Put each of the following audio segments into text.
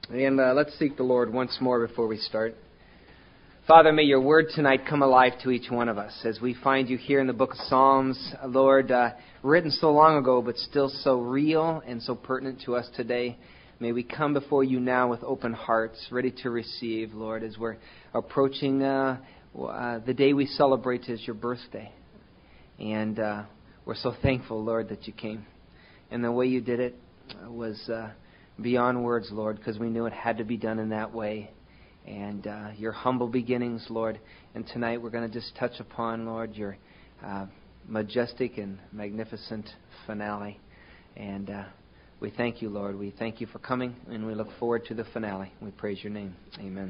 And let's seek the Lord once more before we start. Father, may your word tonight come alive to each one of us as we find you here in the book of Psalms, Lord, written so long ago but still so real and so pertinent to us today. May we come before you now with open hearts, ready to receive, Lord, as we're approaching the day we celebrate as your birthday. And we're so thankful, Lord, that you came. And the way you did it was beyond words, Lord, because we knew it had to be done in that way. And your humble beginnings, Lord. And tonight we're going to just touch upon, Lord, your majestic and magnificent finale. And we thank you, Lord. We thank you for coming, and we look forward to the finale. We praise your name. Amen.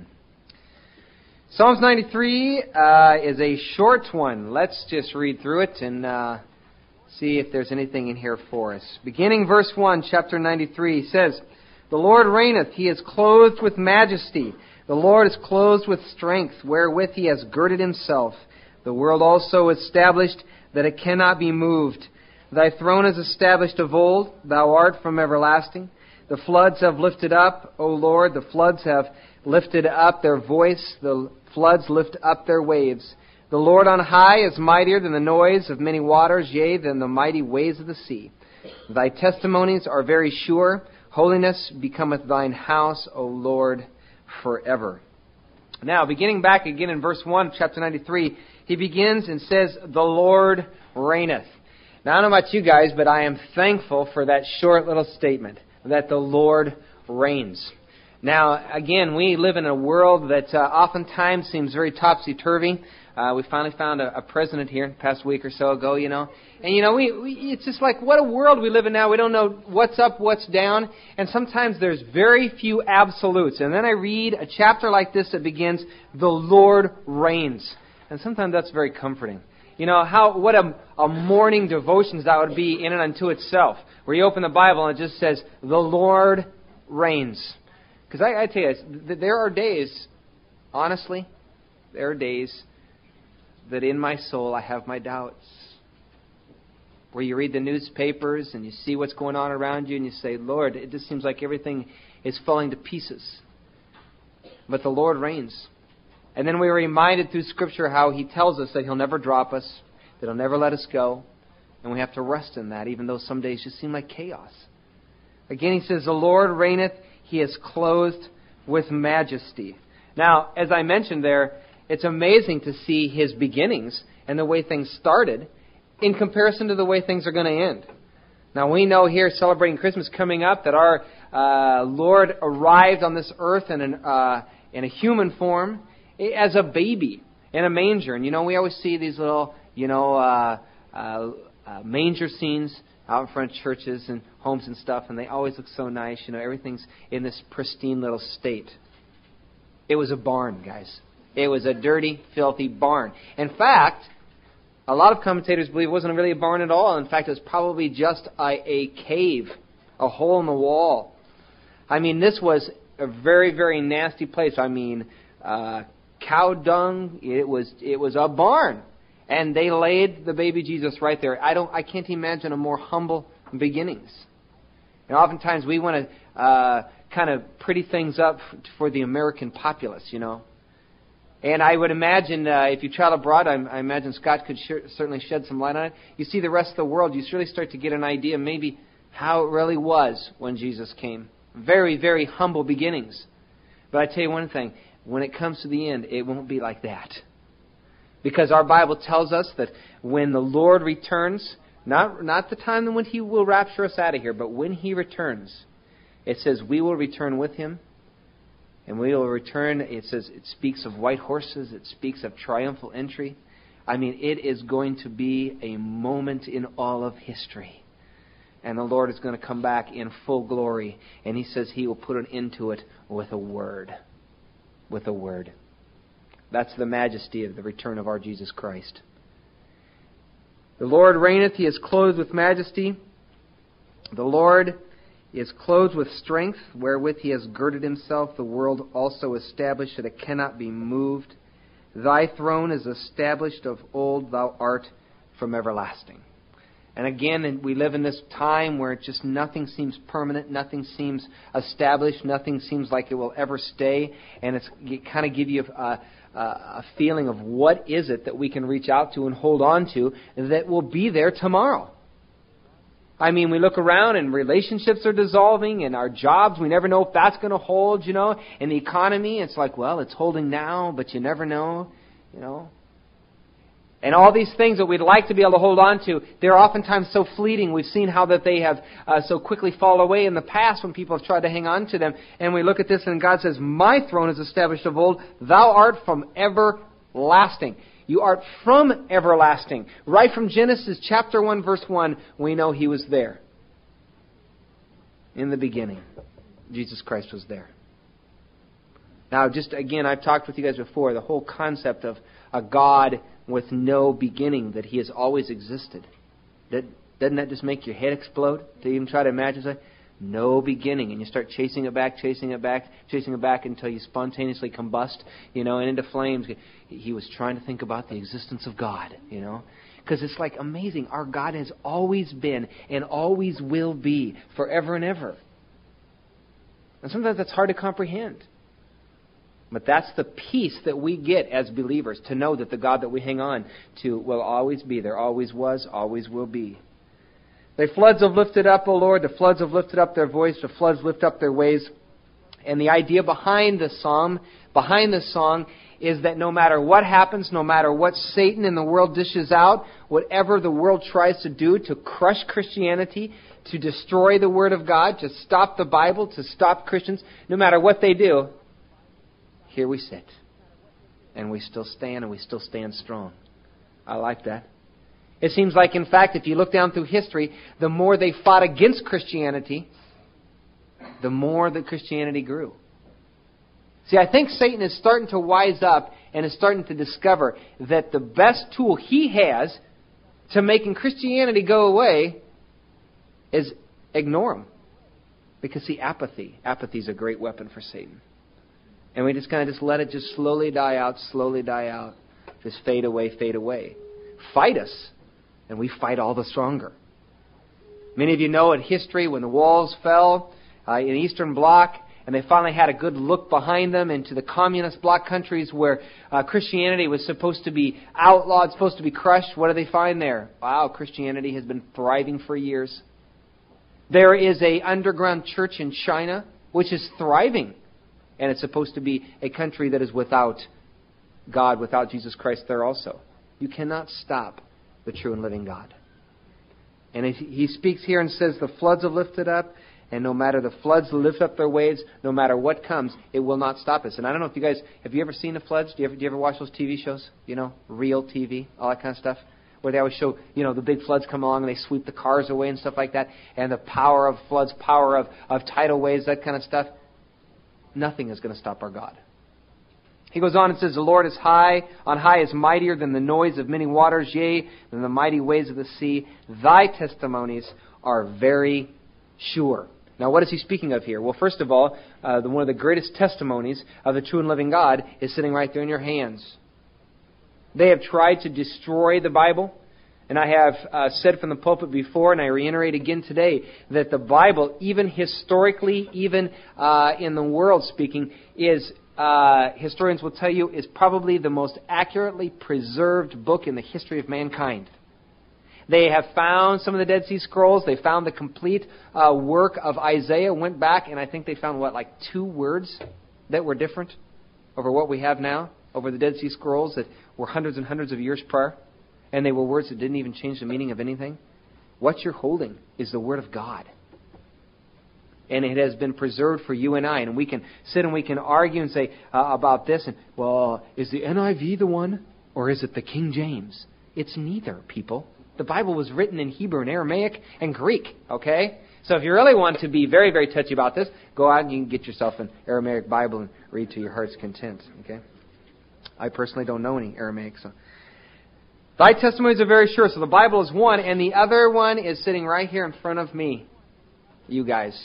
Psalms 93 is a short one. Let's just read through it and see if there's anything in here for us. Beginning verse 1, chapter 93 says, "The Lord reigneth, he is clothed with majesty. The Lord is clothed with strength, wherewith he has girded himself. The world also is established, that it cannot be moved. Thy throne is established of old, thou art from everlasting. The floods have lifted up, O Lord, the floods have lifted up their voice, the floods lift up their waves. The Lord on high is mightier than the noise of many waters, yea, than the mighty waves of the sea. Thy testimonies are very sure. Holiness becometh thine house, O Lord, forever." Now, beginning back again in verse 1 of chapter 93, he begins and says, "The Lord reigneth." Now, I don't know about you guys, but I am thankful for that short little statement, that the Lord reigns. Now, again, we live in a world that oftentimes seems very topsy-turvy. We finally found a president here the past week or so ago, you know. And, you know, we it's just like, what a world we live in now. We don't know what's up, what's down. And sometimes there's very few absolutes. And then I read a chapter like this that begins, "The Lord reigns." And sometimes that's very comforting. You know, what a morning devotions that would be in and unto itself. Where you open the Bible and it just says, "The Lord reigns." Because I tell you, there are days, honestly, there are days that in my soul I have my doubts. Where you read the newspapers and you see what's going on around you and you say, "Lord, it just seems like everything is falling to pieces." But the Lord reigns. And then we are reminded through Scripture how He tells us that He'll never drop us, that He'll never let us go. And we have to rest in that, even though some days just seem like chaos. Again, He says, "The Lord reigneth, He is clothed with majesty." Now, as I mentioned there, it's amazing to see His beginnings and the way things started in comparison to the way things are going to end. Now, we know here, celebrating Christmas coming up, that our Lord arrived on this earth in a human form as a baby in a manger. And, you know, we always see these little, manger scenes out in front of churches and homes and stuff, and they always look so nice. You know, everything's in this pristine little state. It was a barn, guys. It was a dirty, filthy barn. In fact, a lot of commentators believe it wasn't really a barn at all. In fact, it was probably just a cave, a hole in the wall. I mean, this was a very, very nasty place. I mean, cow dung. It was a barn. And they laid the baby Jesus right there. I can't imagine a more humble beginnings. And oftentimes we want to kind of pretty things up for the American populace, you know. And I would imagine if you travel abroad, I imagine Scott could certainly shed some light on it. You see the rest of the world, you really start to get an idea maybe how it really was when Jesus came. Very, very humble beginnings. But I tell you one thing, when it comes to the end, it won't be like that. Because our Bible tells us that when the Lord returns, not the time when He will rapture us out of here, but when He returns, it says we will return with Him. And we will return, it says, it speaks of white horses, it speaks of triumphal entry. I mean, it is going to be a moment in all of history. And the Lord is going to come back in full glory. And He says He will put an end to it with a word. With a word. That's the majesty of the return of our Jesus Christ. The Lord reigneth, He is clothed with majesty. The Lord is clothed with strength, wherewith He has girded Himself. The world also established, that it cannot be moved. Thy throne is established of old, thou art from everlasting. And again, we live in this time where just nothing seems permanent, nothing seems established, nothing seems like it will ever stay. And it kind of give you a feeling of what is it that we can reach out to and hold on to that will be there tomorrow. I mean, we look around and relationships are dissolving, and our jobs, we never know if that's going to hold, And the economy, it's like, well, it's holding now, but you never know, And all these things that we'd like to be able to hold on to, they're oftentimes so fleeting. We've seen how that they have so quickly fall away in the past when people have tried to hang on to them. And we look at this and God says, my throne is established of old. Thou art from everlasting. You art from everlasting. Right from Genesis chapter 1, verse 1, we know He was there. In the beginning, Jesus Christ was there. Now, just again, I've talked with you guys before, the whole concept of a God with no beginning, that He has always existed. Doesn't that just make your head explode to even try to imagine something? No beginning. And you start chasing it back until you spontaneously combust, and into flames. He was trying to think about the existence of God, Because it's like amazing. Our God has always been and always will be forever and ever. And sometimes that's hard to comprehend. But that's the peace that we get as believers, to know that the God that we hang on to will always be there, always was, always will be. The floods have lifted up, O Lord. The floods have lifted up their voice. The floods lift up their waves. And the idea behind the song, is that no matter what happens, no matter what Satan in the world dishes out, whatever the world tries to do to crush Christianity, to destroy the Word of God, to stop the Bible, to stop Christians, no matter what they do, here we sit. And we still stand, and we still stand strong. I like that. It seems like, in fact, if you look down through history, the more they fought against Christianity, the more that Christianity grew. See, I think Satan is starting to wise up and is starting to discover that the best tool he has to making Christianity go away is ignore him. Because, see, apathy. Apathy is a great weapon for Satan. And we just kind of let it just slowly die out. Just fade away. Fight us. And we fight all the stronger. Many of you know in history when the walls fell in the Eastern Bloc, and they finally had a good look behind them into the communist bloc countries where Christianity was supposed to be outlawed, supposed to be crushed. What do they find there? Wow, Christianity has been thriving for years. There is an underground church in China which is thriving. And it's supposed to be a country that is without God, without Jesus Christ there also. You cannot stop the true and living God. And He speaks here and says, the floods have lifted up, and no matter the floods lift up their waves, no matter what comes, it will not stop us. And I don't know if you guys, have you ever seen the floods? Do you ever watch those TV shows? Real TV, all that kind of stuff? Where they always show, the big floods come along and they sweep the cars away and stuff like that. And the power of floods, power of tidal waves, that kind of stuff. Nothing is going to stop our God. He goes on and says, the Lord is high, on high is mightier than the noise of many waters, yea, than the mighty waves of the sea. Thy testimonies are very sure. Now, what is he speaking of here? Well, first of all, one of the greatest testimonies of the true and living God is sitting right there in your hands. They have tried to destroy the Bible. And I have said from the pulpit before, and I reiterate again today, that the Bible, even historically, even in the world speaking, is, historians will tell you, is probably the most accurately preserved book in the history of mankind. They have found some of the Dead Sea Scrolls. They found the complete work of Isaiah, went back, and I think they found, 2 words that were different over what we have now, over the Dead Sea Scrolls that were hundreds and hundreds of years prior. And they were words that didn't even change the meaning of anything. What you're holding is the Word of God. And it has been preserved for you and I. And we can sit and we can argue and say about this. And, is the NIV the one? Or is it the King James? It's neither, people. The Bible was written in Hebrew and Aramaic and Greek. Okay? So if you really want to be very, very touchy about this, go out and you can get yourself an Aramaic Bible and read to your heart's content. Okay? I personally don't know any Aramaic, so... Thy testimonies are very sure. So the Bible is one, and the other one is sitting right here in front of me. You guys.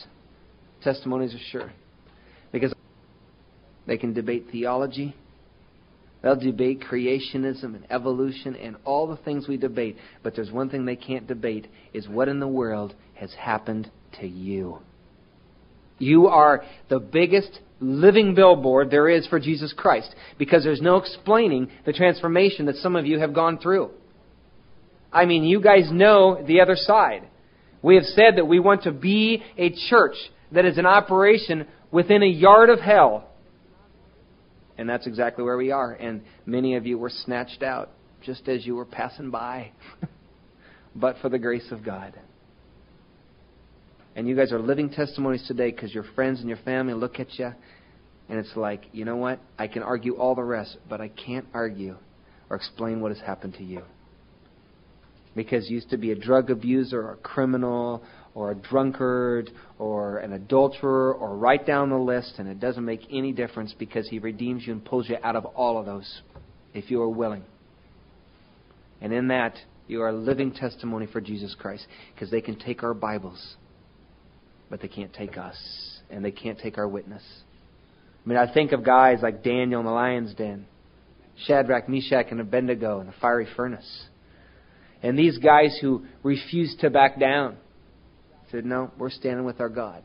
Testimonies are sure. Because they can debate theology. They'll debate creationism and evolution and all the things we debate. But there's one thing they can't debate, is what in the world has happened to you. You are the biggest living billboard there is for Jesus Christ, because there's no explaining the transformation that some of you have gone through. I mean, you guys know the other side. We have said that we want to be a church that is in operation within a yard of hell. And that's exactly where we are. And many of you were snatched out just as you were passing by. But for the grace of God. And you guys are living testimonies today, because your friends and your family look at you and it's like, you know what? I can argue all the rest, but I can't argue or explain what has happened to you. Because you used to be a drug abuser or a criminal or a drunkard or an adulterer or right down the list, and it doesn't make any difference, because He redeems you and pulls you out of all of those if you are willing. And in that, you are a living testimony for Jesus Christ, because they can take our Bibles, but they can't take us, and they can't take our witness. I mean, I think of guys like Daniel in the lion's den, Shadrach, Meshach, and Abednego in the fiery furnace. And these guys who refused to back down said, no, we're standing with our God.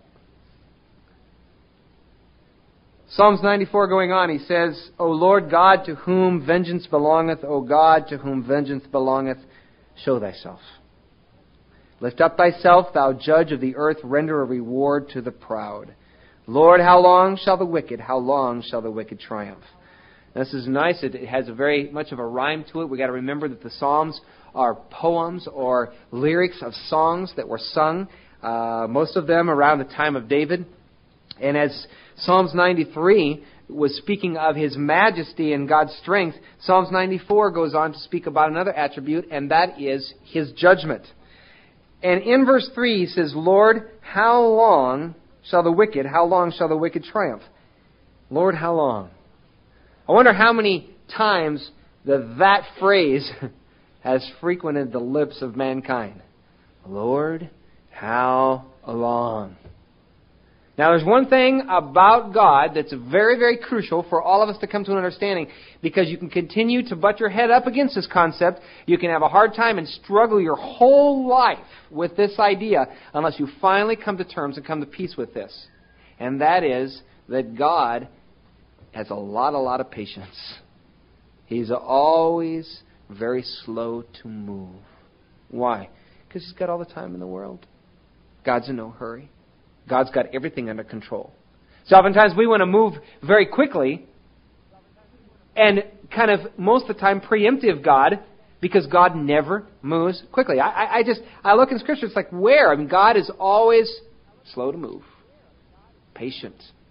Psalms 94 going on, he says, O Lord God, to whom vengeance belongeth, O God, to whom vengeance belongeth, show thyself. Lift up thyself, thou judge of the earth, render a reward to the proud. Lord, how long shall the wicked triumph? This is nice. It has a very much of a rhyme to it. We've got to remember that the Psalms are poems or lyrics of songs that were sung, most of them around the time of David. And as Psalms 93 was speaking of His majesty and God's strength, Psalms 94 goes on to speak about another attribute, and that is His judgment. And in verse 3 he says, Lord, how long shall the wicked triumph? Lord, how long? I wonder how many times that phrase has frequented the lips of mankind. Lord, how long? Now, there's one thing about God that's very, very crucial for all of us to come to an understanding, because you can continue to butt your head up against this concept. You can have a hard time and struggle your whole life with this idea unless you finally come to terms and come to peace with this. And that is that God has a lot of patience. He's always very slow to move. Why? Because He's got all the time in the world. God's in no hurry. God's got everything under control. So oftentimes we want to move very quickly and kind of most of the time preemptive God, because God never moves quickly. I look in Scripture, it's like, where? I mean, God is always slow to move. Patient.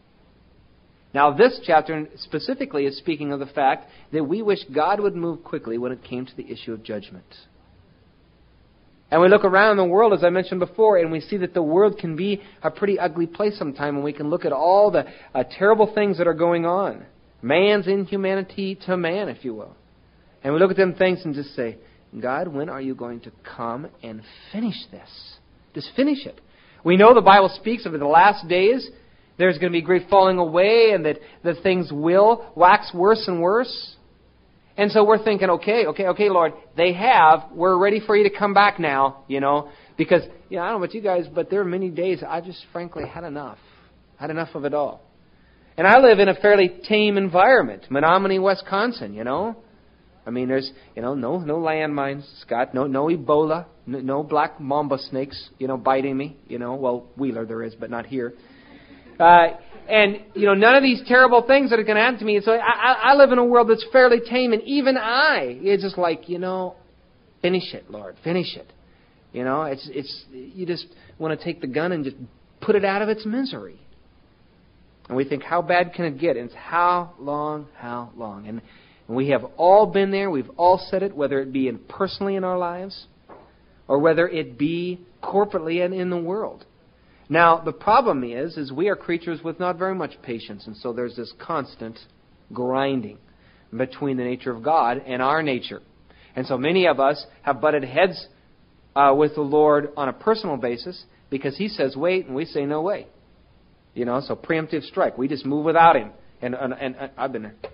Now, this chapter specifically is speaking of the fact that we wish God would move quickly when it came to the issue of judgment. And we look around the world, as I mentioned before, and we see that the world can be a pretty ugly place sometime, and we can look at all the terrible things that are going on. Man's inhumanity to man, if you will. And we look at them things and just say, God, when are you going to come and finish this? Just finish it. We know the Bible speaks of the last days. There's going to be great falling away, and that things will wax worse and worse. And so we're thinking, okay, Lord, we're ready for you to come back now, because, I don't know about you guys, but there are many days I just frankly had enough of it all. And I live in a fairly tame environment, Menominee, Wisconsin, I mean, there's, no landmines, Scott, no Ebola, no black mamba snakes, biting me, well, Wheeler there is, but not here. And, none of these terrible things that are going to happen to me. And so I live in a world that's fairly tame. And even it's just like, finish it, Lord. Finish it. You just want to take the gun and just put it out of its misery. And we think, how bad can it get? And it's how long? And we have all been there. We've all said it, whether it be personally in our lives or whether it be corporately and in the world. Now, the problem is we are creatures with not very much patience, and so there's this constant grinding between the nature of God and our nature. And so many of us have butted heads with the Lord on a personal basis because He says wait, and we say no way. So preemptive strike. We just move without Him. And I've been there.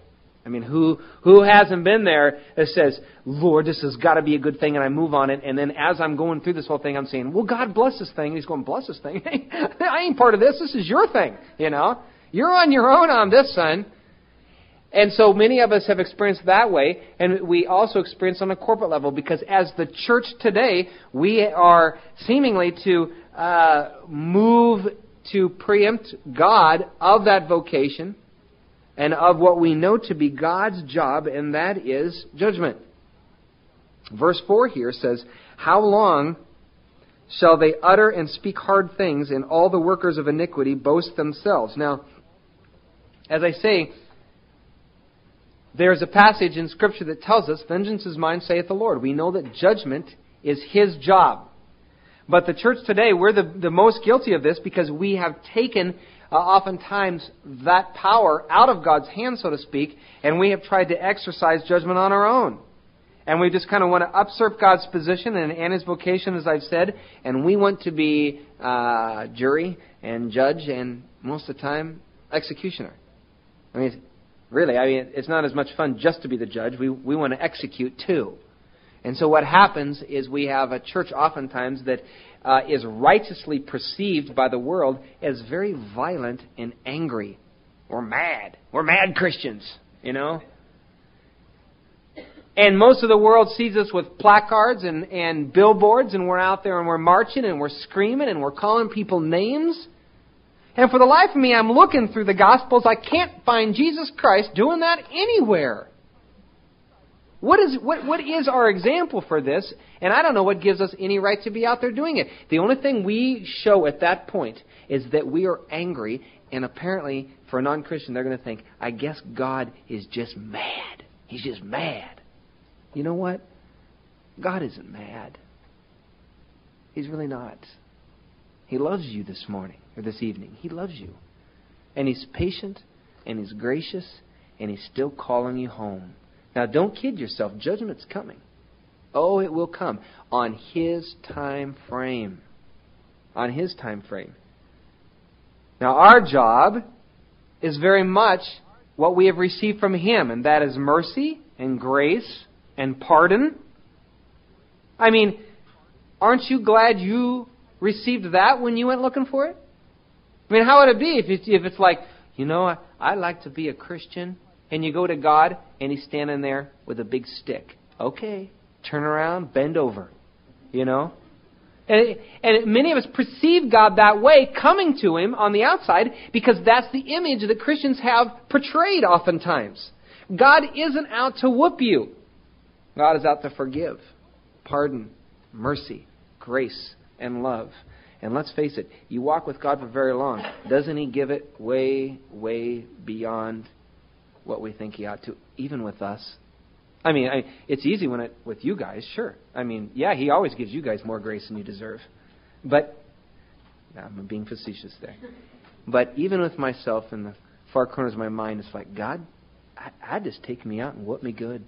I mean, who hasn't been there that says, Lord, this has got to be a good thing, and I move on it, and then as I'm going through this whole thing, I'm saying, well, God bless this thing. And He's going, bless this thing? I ain't part of this. This is your thing, you know. You're on your own on this, son. And so many of us have experienced that way, and we also experience on a corporate level, because as the church today, we are seemingly to move to preempt God of that vocation and of what we know to be God's job, and that is judgment. Verse 4 here says, how long shall they utter and speak hard things, and all the workers of iniquity boast themselves? Now, as I say, there's a passage in Scripture that tells us, vengeance is mine, saith the Lord. We know that judgment is His job. But the church today, we're the most guilty of this, because we have taken oftentimes that power out of God's hand, so to speak, and we have tried to exercise judgment on our own. And we just kind of want to usurp God's position and His vocation, as I've said, and we want to be jury and judge and, most of the time, executioner. I mean, really, it's not as much fun just to be the judge. We want to execute too. And so what happens is we have a church oftentimes that is righteously perceived by the world as very violent and angry. We're mad. We're mad Christians, you know. And most of the world sees us with placards and billboards, and we're out there and we're marching and we're screaming and we're calling people names. And for the life of me, I'm looking through the Gospels. I can't find Jesus Christ doing that anywhere. What is our example for this? And I don't know what gives us any right to be out there doing it. The only thing we show at that point is that we are angry, and apparently for a non-Christian they're going to think, I guess God is just mad. He's just mad. You know what? God isn't mad. He's really not. He loves you this morning or this evening. He loves you. And He's patient, and He's gracious, and He's still calling you home. Now, don't kid yourself. Judgment's coming. Oh, it will come on His time frame. On His time frame. Now, our job is very much what we have received from Him, and that is mercy and grace and pardon. I mean, aren't you glad you received that when you went looking for it? I mean, how would it be if it's like, you know, I'd like to be a Christian, and you go to God, and He's standing there with a big stick. Okay, turn around, bend over, you know. And many of us perceive God that way, coming to Him on the outside, because that's the image that Christians have portrayed oftentimes. God isn't out to whoop you. God is out to forgive, pardon, mercy, grace, and love. And let's face it, you walk with God for very long. Doesn't He give it way, way beyond what we think He ought to, even with us? I mean, it's easy with you guys, sure. I mean, yeah, He always gives you guys more grace than you deserve. But, I'm being facetious there. But even with myself in the far corners of my mind, it's like, God, I'd just take me out and whoop me good.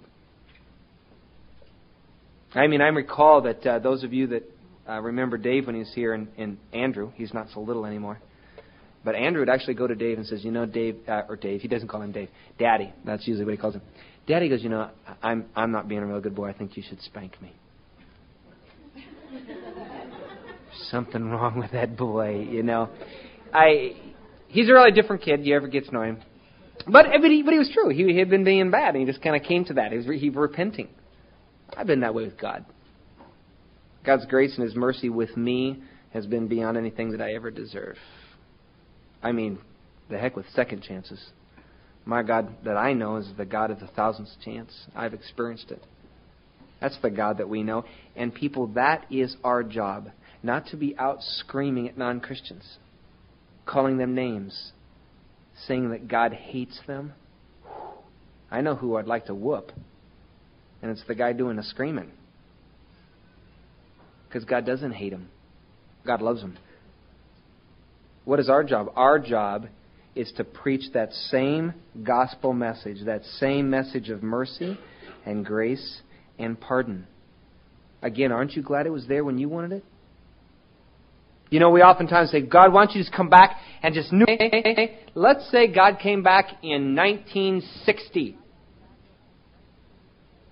I mean, I recall that those of you that remember Dave when he was here, and Andrew, he's not so little anymore. But Andrew would actually go to Dave and says, you know, Dave, he doesn't call him Dave, Daddy. That's usually what he calls him. Daddy goes, you know, I'm not being a real good boy. I think you should spank me. Something wrong with that boy, you know. He's a really different kid. You ever get to know him. But he was true. He had been being bad, and he just kind of came to that. He was repenting. I've been that way with God. God's grace and His mercy with me has been beyond anything that I ever deserve. I mean, the heck with second chances. My God that I know is the God of the thousandth chance. I've experienced it. That's the God that we know. And people, that is our job. Not to be out screaming at non-Christians, calling them names, saying that God hates them. I know who I'd like to whoop. And it's the guy doing the screaming. Because God doesn't hate him. God loves him. What is our job? Our job is to preach that same gospel message, that same message of mercy and grace and pardon. Again, aren't you glad it was there when you wanted it? You know, we oftentimes say, God, why don't you just come back and just... Let's say God came back in 1960.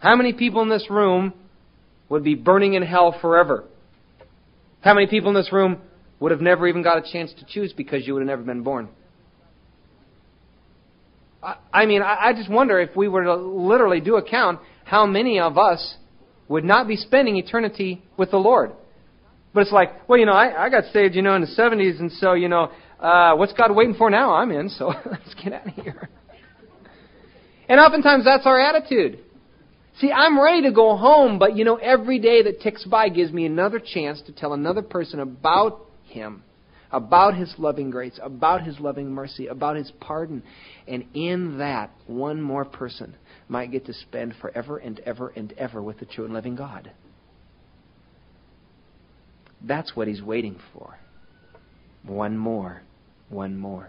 How many people in this room would be burning in hell forever? How many people in this room would have never even got a chance to choose because you would have never been born? I just wonder if we were to literally do a count, how many of us would not be spending eternity with the Lord. But it's like, well, I got saved, in the 70s, and so, what's God waiting for now? I'm in, so let's get out of here. And oftentimes that's our attitude. See, I'm ready to go home, but, every day that ticks by gives me another chance to tell another person about Him, about His loving grace, about His loving mercy, about His pardon. And in that, one more person might get to spend forever and ever and ever with the true and living God. That's what He's waiting for. One more. One more.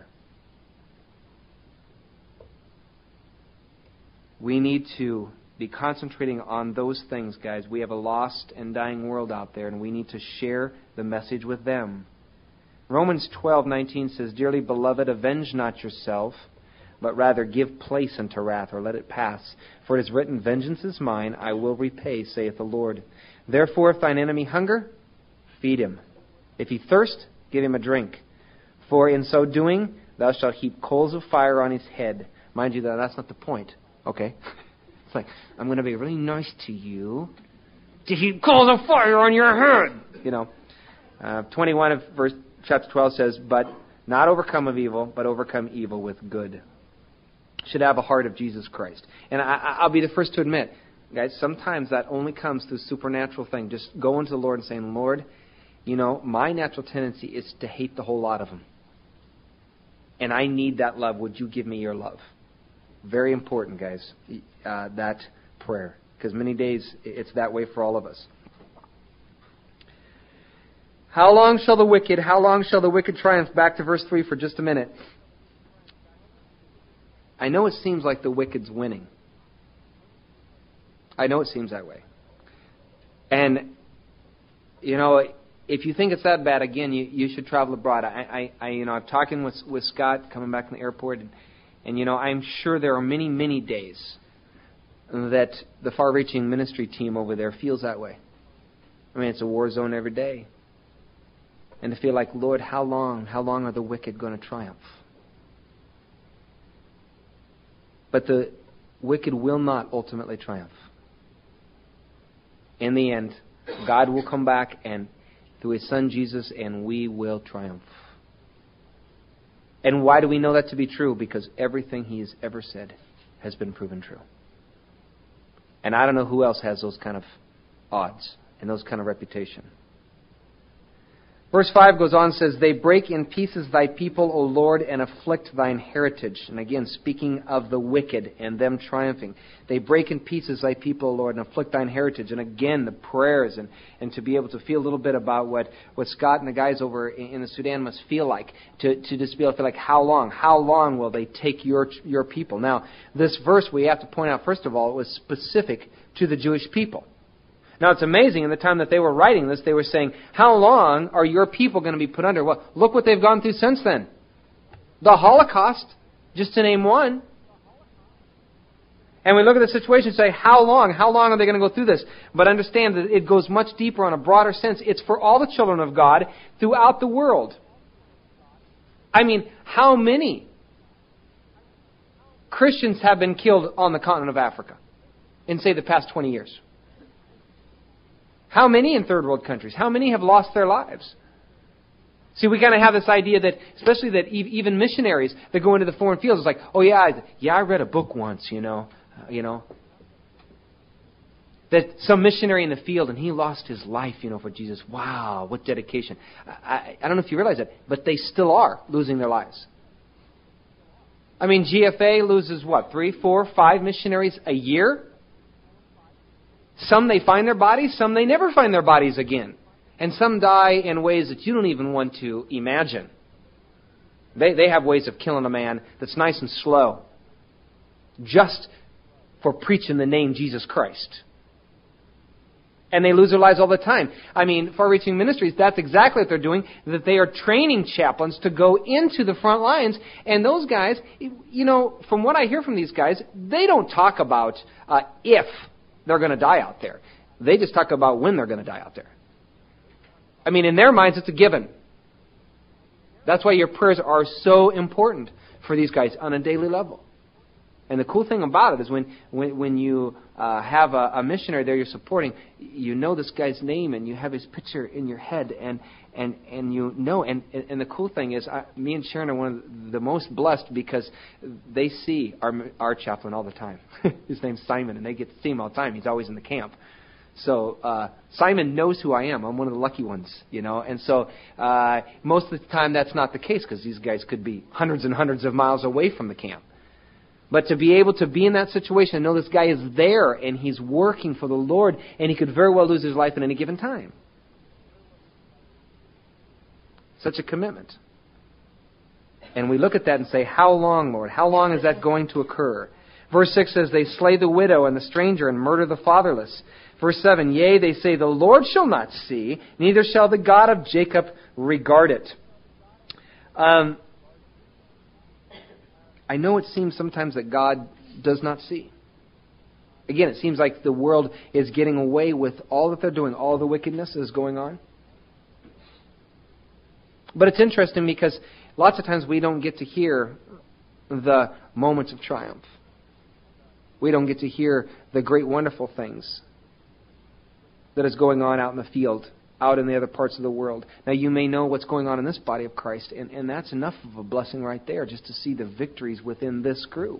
We need to be concentrating on those things, guys. We have a lost and dying world out there, and we need to share the message with them. Romans 12:19 says, Dearly beloved, avenge not yourself, but rather give place unto wrath, or let it pass. For it is written, Vengeance is mine, I will repay, saith the Lord. Therefore, if thine enemy hunger, feed him. If he thirst, give him a drink. For in so doing, thou shalt heap coals of fire on his head. Mind you, that's not the point. Okay? It's like, I'm going to be really nice to you to heap coals of fire on your head. 21 of chapter 12 says, But not overcome of evil, but overcome evil with good. Should have a heart of Jesus Christ. And I'll be the first to admit, guys, sometimes that only comes through supernatural thing. Just going to the Lord and saying, Lord, my natural tendency is to hate the whole lot of them. And I need that love. Would you give me your love? Very important, guys, that prayer. Because many days it's that way for all of us. How long shall the wicked triumph? Back to verse 3 for just a minute. I know it seems like the wicked's winning. I know it seems that way. And, if you think it's that bad, again, you should travel abroad. I'm talking with Scott coming back from the airport, and I'm sure there are many, many days that the far-reaching ministry team over there feels that way. I mean, it's a war zone every day. And to feel like, Lord, how long are the wicked going to triumph? But the wicked will not ultimately triumph. In the end, God will come back and through His Son Jesus, and we will triumph. And why do we know that to be true? Because everything He has ever said has been proven true. And I don't know who else has those kind of odds and those kind of reputation. Verse 5 goes on and says, They break in pieces thy people, O Lord, and afflict thine heritage. And again, speaking of the wicked and them triumphing. They break in pieces thy people, O Lord, and afflict thine heritage. And again, the prayers and to be able to feel a little bit about what Scott and the guys over in the Sudan must feel like. To just be able to feel like, how long will they take your people? Now, this verse we have to point out, first of all, it was specific to the Jewish people. Now, it's amazing, in the time that they were writing this, they were saying, how long are your people going to be put under? Well, look what they've gone through since then. The Holocaust, just to name one. And we look at the situation and say, how long are they going to go through this? But understand that it goes much deeper on a broader sense. It's for all the children of God throughout the world. I mean, how many Christians have been killed on the continent of Africa in, say, the past 20 years? How many in third world countries? How many have lost their lives? See, we kind of have this idea that, especially that even missionaries that go into the foreign fields, it's like, oh yeah, I read a book once, that some missionary in the field and he lost his life, for Jesus. Wow, what dedication! I don't know if you realize that, but they still are losing their lives. I mean, GFA loses what, 3, 4, 5 missionaries a year? Some they find their bodies, some they never find their bodies again. And some die in ways that you don't even want to imagine. They have ways of killing a man that's nice and slow. Just for preaching the name Jesus Christ. And they lose their lives all the time. I mean, far-reaching ministries, that's exactly what they're doing. That they are training chaplains to go into the front lines. And those guys, from what I hear from these guys, they don't talk about if they're going to die out there. They just talk about when they're going to die out there. I mean, in their minds, it's a given. That's why your prayers are so important for these guys on a daily level. And the cool thing about it is when you have a missionary there you're supporting, you know this guy's name and you have his picture in your head and you know. And the cool thing is, me and Sharon are one of the most blessed because they see our chaplain all the time. His name's Simon, and they get to see him all the time. He's always in the camp. So Simon knows who I am. I'm one of the lucky ones, you know. And so most of the time that's not the case because these guys could be hundreds and hundreds of miles away from the camp. But to be able to be in that situation and know this guy is there and he's working for the Lord and he could very well lose his life at any given time. Such a commitment. And we look at that and say, how long, Lord? How long is that going to occur? Verse 6 says, they slay the widow and the stranger and murder the fatherless. Verse 7, yea, they say, the Lord shall not see, neither shall the God of Jacob regard it. I know it seems sometimes that God does not see. Again, it seems like the world is getting away with all that they're doing, all the wickedness is going on. But it's interesting because lots of times we don't get to hear the moments of triumph. We don't get to hear the great, wonderful things that is going on out in the field, out in the other parts of the world. Now, you may know what's going on in this body of Christ, and that's enough of a blessing right there, just to see the victories within this group.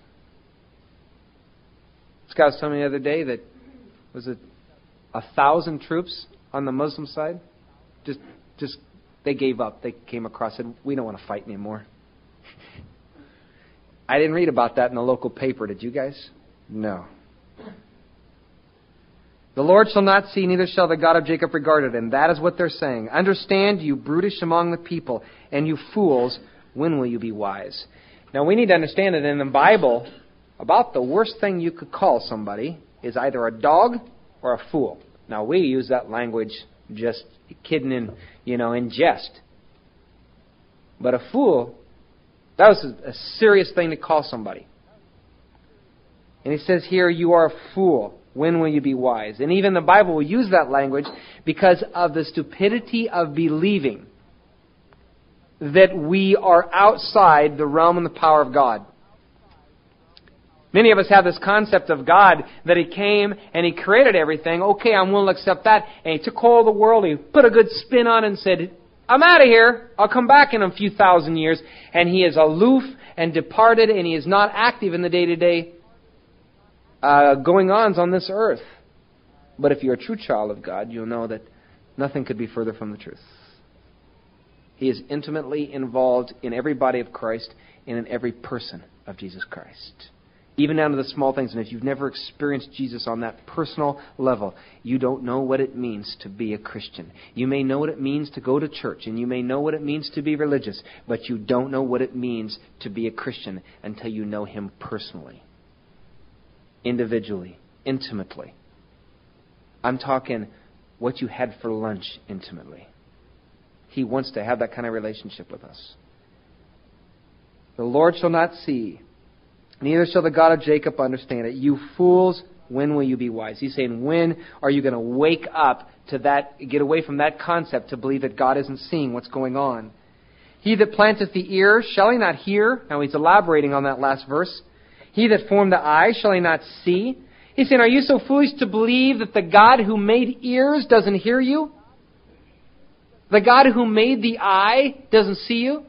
Scott was telling me the other day that, was it 1,000 troops on the Muslim side? Just they gave up. They came across and said, we don't want to fight anymore. I didn't read about that in the local paper. Did you guys? No. The Lord shall not see, neither shall the God of Jacob regard it. And that is what they're saying. Understand, you brutish among the people, and you fools, when will you be wise? Now, we need to understand that in the Bible, about the worst thing you could call somebody is either a dog or a fool. Now, we use that language just kidding in jest. But a fool, that was a serious thing to call somebody. And he says here, you are a fool. When will you be wise? And even the Bible will use that language because of the stupidity of believing that we are outside the realm and the power of God. Many of us have this concept of God, that He came and He created everything. Okay, I'm willing to accept that. And He took hold of the world, He put a good spin on it and said, I'm out of here. I'll come back in a few thousand years. And He is aloof and departed, and He is not active in the day-to-day going-ons on this earth. But if you're a true child of God, you'll know that nothing could be further from the truth. He is intimately involved in every body of Christ and in every person of Jesus Christ. Even down to the small things. And if you've never experienced Jesus on that personal level, you don't know what it means to be a Christian. You may know what it means to go to church, and you may know what it means to be religious, but you don't know what it means to be a Christian until you know Him personally. Individually, intimately. I'm talking what you had for lunch intimately. He wants to have that kind of relationship with us. The Lord shall not see, neither shall the God of Jacob understand it. You fools, when will you be wise? He's saying, when are you going to wake up to that, get away from that concept to believe that God isn't seeing what's going on? He that planteth the ear, shall he not hear? Now he's elaborating on that last verse. He that formed the eye, shall he not see? He's saying, are you so foolish to believe that the God who made ears doesn't hear you? The God who made the eye doesn't see you?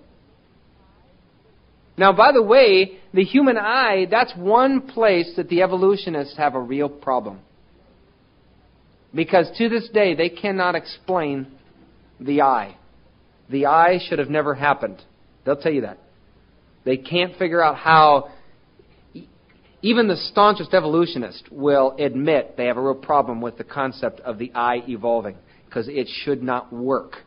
Now, by the way, the human eye, that's one place that the evolutionists have a real problem. Because to this day, they cannot explain the eye. The eye should have never happened. They'll tell you that. They can't figure out how. Even the staunchest evolutionist will admit they have a real problem with the concept of the eye evolving, because it should not work.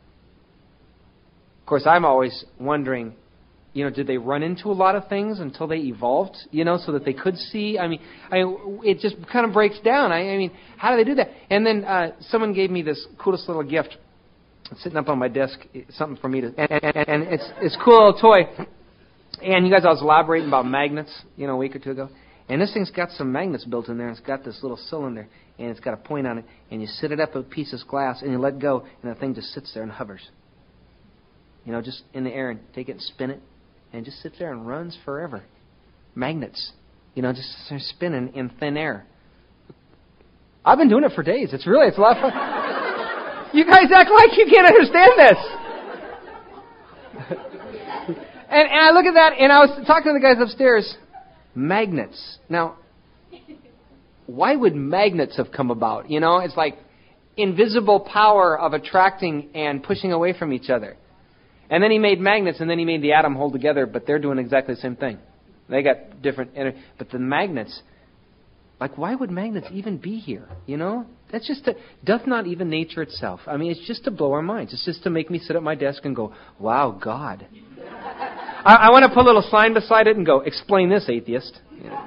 Of course, I'm always wondering, did they run into a lot of things until they evolved, so that they could see? I mean, it just kind of breaks down. I mean, how do they do that? And then someone gave me this coolest little gift. It's sitting up on my desk, something for me to, and it's a cool little toy. And you guys, I was elaborating about magnets, a week or two ago. And this thing's got some magnets built in there. It's got this little cylinder, and it's got a point on it. And you sit it up a piece of glass, and you let go, and the thing just sits there and hovers. Just in the air, and take it and spin it, and it just sits there and runs forever. Magnets, just spinning in thin air. I've been doing it for days. It's a lot of fun. You guys act like you can't understand this. And I look at that, and I was talking to the guys upstairs. Magnets. Now, why would magnets have come about? It's like invisible power of attracting and pushing away from each other. And then he made magnets, and then he made the atom hold together, but they're doing exactly the same thing. They got different energy. But the magnets, why would magnets even be here? That's just doth not even nature itself. I mean, it's just to blow our minds. It's just to make me sit at my desk and go, wow, God. I want to put a little sign beside it and go, explain this, atheist.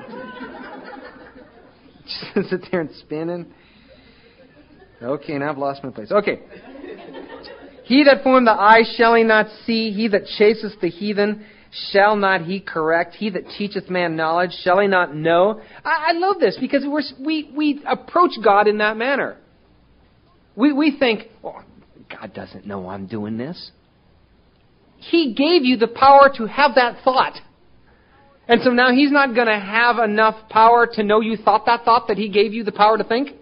Just sit there and spinning. Okay, now I've lost my place. Okay. He that formed the eye shall he not see? He that chaseth the heathen, shall not he correct? He that teacheth man knowledge, shall he not know? I love this because we approach God in that manner. We think, God doesn't know I'm doing this. He gave you the power to have that thought. And so now He's not going to have enough power to know you thought that He gave you the power to think?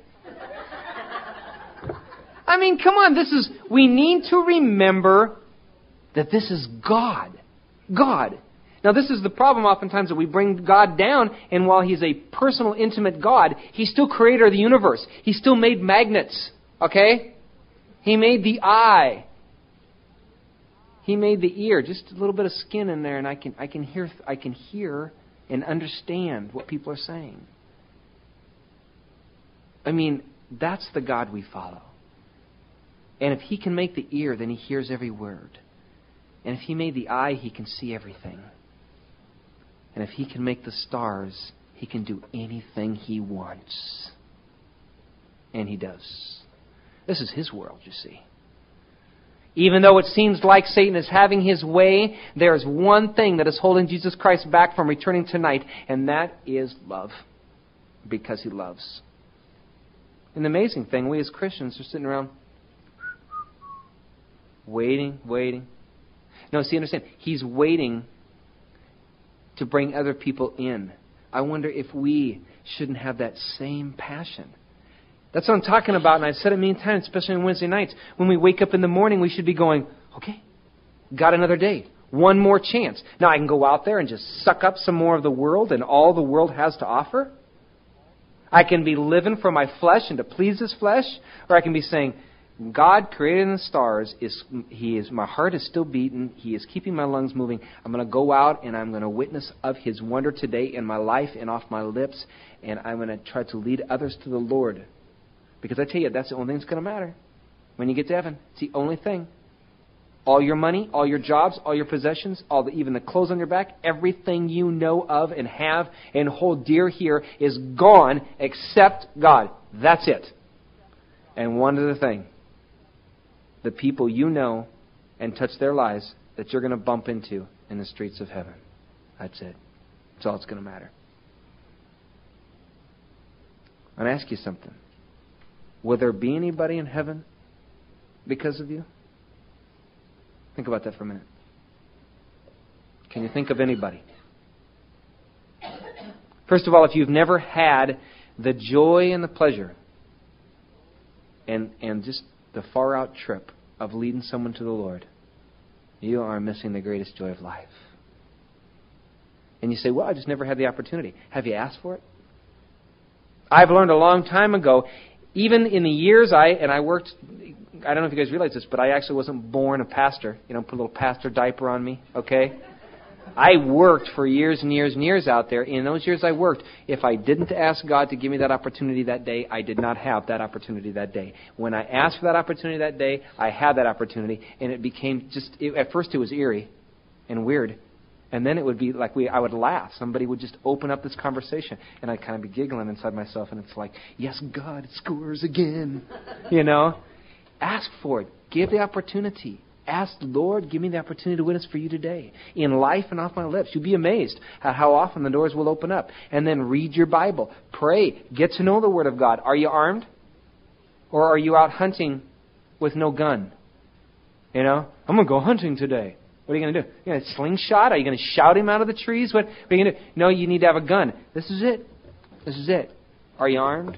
I mean, come on, we need to remember that this is God. God. Now, this is the problem oftentimes, that we bring God down, and while He's a personal, intimate God, He's still creator of the universe. He still made magnets, okay? He made the eye. He made the ear, just a little bit of skin in there, and I can hear and understand what people are saying. I mean, that's the God we follow. And if He can make the ear, then He hears every word. And if He made the eye, He can see everything. And if He can make the stars, He can do anything He wants. And He does. This is His world, you see. Even though it seems like Satan is having his way, there is one thing that is holding Jesus Christ back from returning tonight, and that is love. Because He loves. And the amazing thing, we as Christians are sitting around waiting. No, see, understand, He's waiting to bring other people in. I wonder if we shouldn't have that same passion. That's what I'm talking about, and I've said it many times, especially on Wednesday nights. When we wake up in the morning, we should be going, okay, got another day. One more chance. Now I can go out there and just suck up some more of the world and all the world has to offer. I can be living for my flesh and to please this flesh, or I can be saying, God created the stars. My heart is still beating. He is keeping my lungs moving. I'm going to go out and I'm going to witness of His wonder today in my life and off my lips. And I'm going to try to lead others to the Lord. Because I tell you, that's the only thing that's going to matter. When you get to heaven, it's the only thing. All your money, all your jobs, all your possessions, even the clothes on your back, everything you know of and have and hold dear here is gone except God. That's it. And one other thing. The people you know and touch their lives that you're going to bump into in the streets of heaven. That's it. That's all that's going to matter. I'm going to ask you something. Will there be anybody in heaven because of you? Think about that for a minute. Can you think of anybody? First of all, if you've never had the joy and the pleasure and just the far-out trip of leading someone to the Lord, you are missing the greatest joy of life. And you say, well, I just never had the opportunity. Have you asked for it? I've learned a long time ago, even in the years I worked, I don't know if you guys realize this, but I actually wasn't born a pastor. Put a little pastor diaper on me, okay? I worked for years and years and years out there. In those years I worked, if I didn't ask God to give me that opportunity that day, I did not have that opportunity that day. When I asked for that opportunity that day, I had that opportunity, and it became at first it was eerie and weird. And then it would be like I would laugh. Somebody would just open up this conversation, and I'd kind of be giggling inside myself, and it's like, yes, God, it scores again. Ask for it. Give the opportunity. ask the Lord, give me the opportunity to witness for you today. In life and off my lips. You'll be amazed at how often the doors will open up. And then read your Bible. Pray. Get to know the Word of God. Are you armed? Or are you out hunting with no gun? You know, I'm going to go hunting today. What are you going to do? You going to slingshot? Are you going to shout him out of the trees? What are you going to do? No, you need to have a gun. This is it. This is it. Are you armed?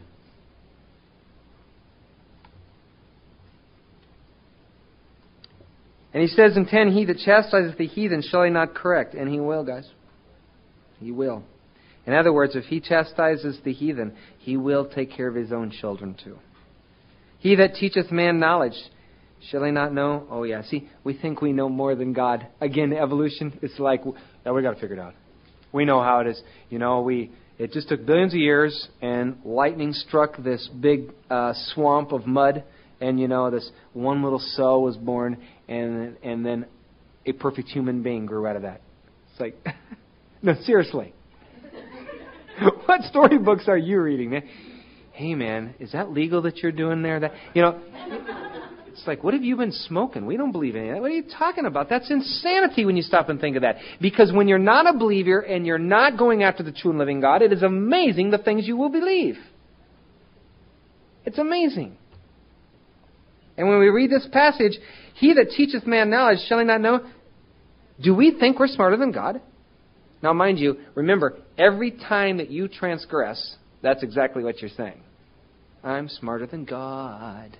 And he says in 10, he that chastises the heathen, shall he not correct? And he will, guys. He will. In other words, if he chastises the heathen, he will take care of his own children too. He that teacheth man knowledge, shall he not know? Oh yeah, see, we think we know more than God. Again, evolution, it's like, yeah, we got to figure it out. We know how it is. You know, it just took billions of years, and lightning struck this big swamp of mud, and you know, this one little cell was born, and then a perfect human being grew out of that. It's like, no, seriously. What storybooks are you reading, man? Hey, man, is that legal that you're doing there? That, you know, it's like, what have you been smoking? We don't believe in that. What are you talking about? That's insanity when you stop and think of that. Because when you're not a believer and you're not going after the true and living God, it is amazing the things you will believe. It's amazing. And when we read this passage, he that teacheth man knowledge, shall he not know? Do we think we're smarter than God? Now, mind you, remember, every time that you transgress, that's exactly what you're saying. I'm smarter than God.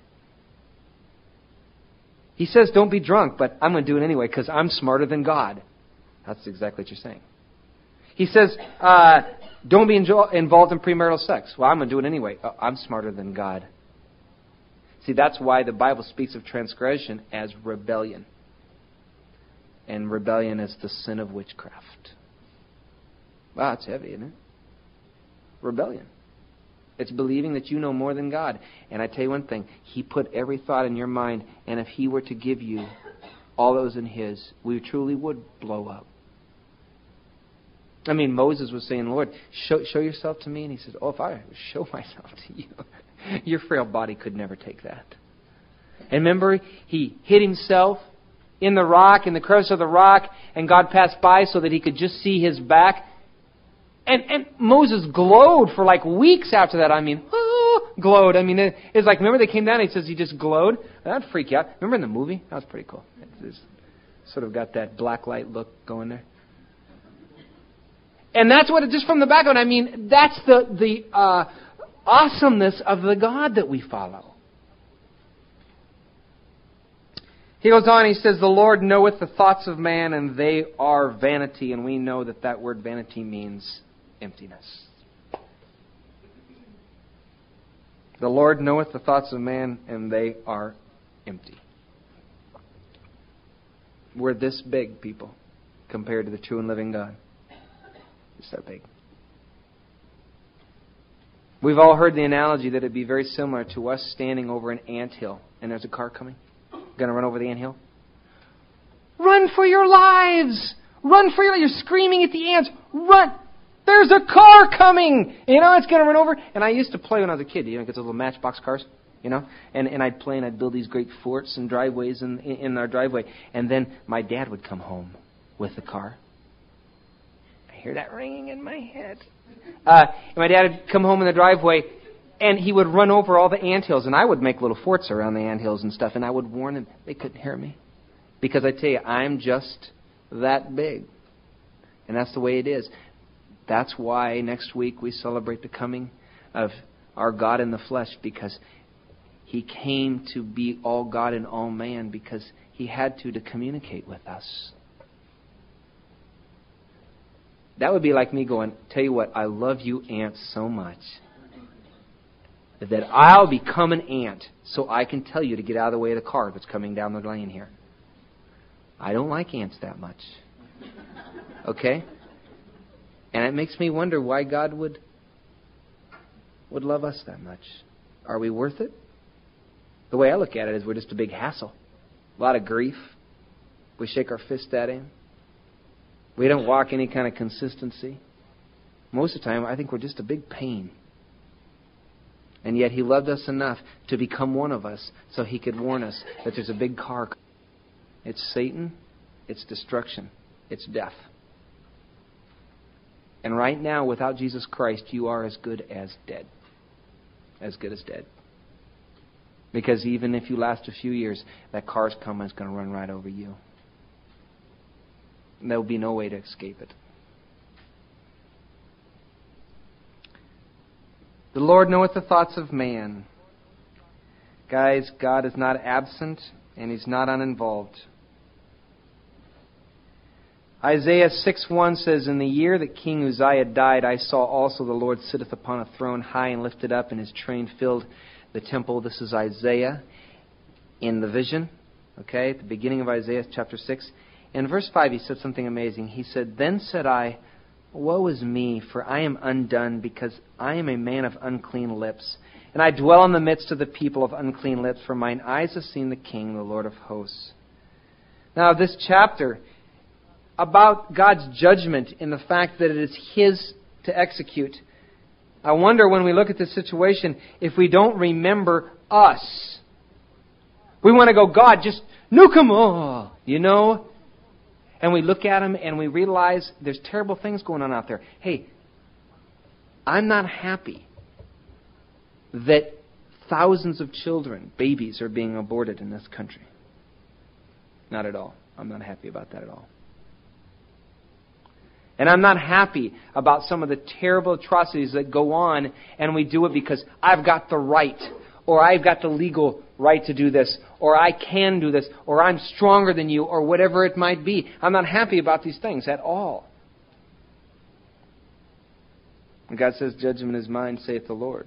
He says, don't be drunk, but I'm going to do it anyway because I'm smarter than God. That's exactly what you're saying. He says, don't be involved in premarital sex. Well, I'm going to do it anyway. I'm smarter than God. See, that's why the Bible speaks of transgression as rebellion. And rebellion is the sin of witchcraft. Wow, it's heavy, isn't it? Rebellion. It's believing that you know more than God. And I tell you one thing, He put every thought in your mind, and if He were to give you all that was in His, we truly would blow up. I mean, Moses was saying, Lord, show yourself to me. And He says, oh, if I show myself to you, your frail body could never take that. And remember, he hid himself in the rock, in the crevice of the rock, and God passed by so that he could just see his back. And Moses glowed for like weeks after that. I mean, glowed. I mean, it's like, remember they came down and he says he just glowed? That'd freak you out. Remember in the movie? That was pretty cool. It's sort of got that black light look going there. And that's what, just from the background, I mean, that's the awesomeness of the God that we follow. He goes on, he says, the Lord knoweth the thoughts of man, and they are vanity. And we know that word vanity means emptiness. The Lord knoweth the thoughts of man, and they are empty. We're this big, people, compared to the true and living God. It's that big. We've all heard the analogy that it'd be very similar to us standing over an anthill, and there's a car coming. Going to run over the anthill? Run for your lives! Run for your lives! You're screaming at the ants. Run! There's a car coming! You know, it's going to run over. And I used to play when I was a kid. You know, get those little matchbox cars. You know? And I'd play and I'd build these great forts and driveways in our driveway. And then my dad would come home with the car. I hear that ringing in my head. And my dad would come home in the driveway, and he would run over all the anthills, and I would make little forts around the anthills and stuff, and I would warn them. They couldn't hear me. Because I tell you, I'm just that big. And that's the way it is. That's why next week we celebrate the coming of our God in the flesh, because He came to be all God and all man, because He had to communicate with us. That would be like me going, tell you what, I love you ants so much that I'll become an ant so I can tell you to get out of the way of the car that's coming down the lane here. I don't like ants that much. Okay? And it makes me wonder why God would love us that much. Are we worth it? The way I look at it is we're just a big hassle. A lot of grief. We shake our fist at Him. We don't walk any kind of consistency. Most of the time, I think we're just a big pain. And yet He loved us enough to become one of us so He could warn us that there's a big car. It's Satan. It's destruction. It's death. And right now, without Jesus Christ, you are as good as dead. As good as dead. Because even if you last a few years, that car's coming, it's going to run right over you. And there will be no way to escape it. The Lord knoweth the thoughts of man. Guys, God is not absent and He's not uninvolved. Isaiah 6:1 says, In the year that King Uzziah died, I saw also the Lord sitteth upon a throne high and lifted up, and His train filled the temple. This is Isaiah in the vision, okay, at the beginning of Isaiah chapter 6. In verse 5, he said something amazing. He said, Then said I, Woe is me, for I am undone, because I am a man of unclean lips, and I dwell in the midst of the people of unclean lips, for mine eyes have seen the King, the Lord of hosts. Now, this chapter about God's judgment in the fact that it is His to execute. I wonder when we look at this situation if we don't remember us. We want to go, God, just nuke them all, you know? And we look at them and we realize there's terrible things going on out there. Hey, I'm not happy that thousands of children, babies, are being aborted in this country. Not at all. I'm not happy about that at all. And I'm not happy about some of the terrible atrocities that go on, and we do it because I've got the right, or I've got the legal right to do this, or I can do this, or I'm stronger than you, or whatever it might be. I'm not happy about these things at all. And God says, Judgment is mine, saith the Lord.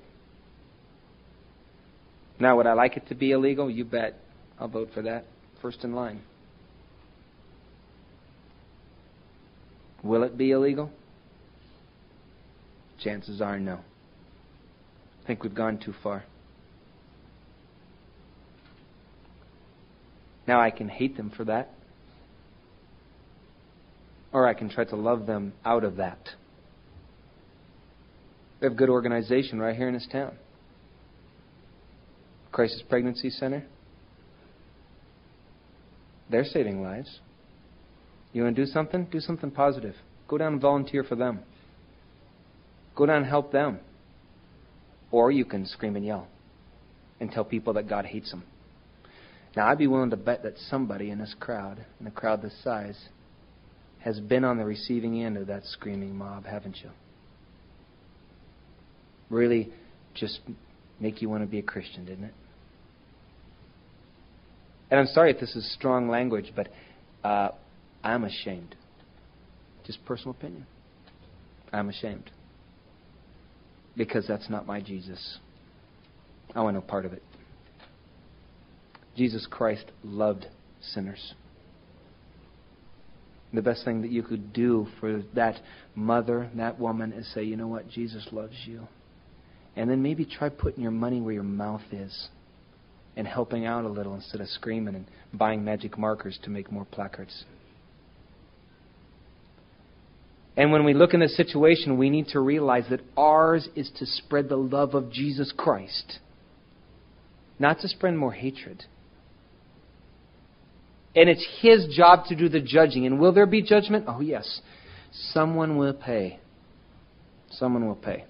Now, would I like it to be illegal? You bet. I'll vote for that. First in line. Will it be illegal? Chances are no. I think we've gone too far. Now I can hate them for that. Or I can try to love them out of that. We have a good organization right here in this town. Crisis Pregnancy Center. They're saving lives. You want to do something? Do something positive. Go down and volunteer for them. Go down and help them. Or you can scream and yell and tell people that God hates them. Now, I'd be willing to bet that somebody in this crowd, in a crowd this size, has been on the receiving end of that screaming mob, haven't you? Really just make you want to be a Christian, didn't it? And I'm sorry if this is strong language, but I'm ashamed. Just personal opinion. I'm ashamed. Because that's not my Jesus. I want no part of it. Jesus Christ loved sinners. The best thing that you could do for that mother, that woman, is say, you know what, Jesus loves you. And then maybe try putting your money where your mouth is and helping out a little instead of screaming and buying magic markers to make more placards. And when we look in this situation, we need to realize that ours is to spread the love of Jesus Christ, not to spread more hatred. And it's His job to do the judging. And will there be judgment? Oh, yes. Someone will pay. Someone will pay.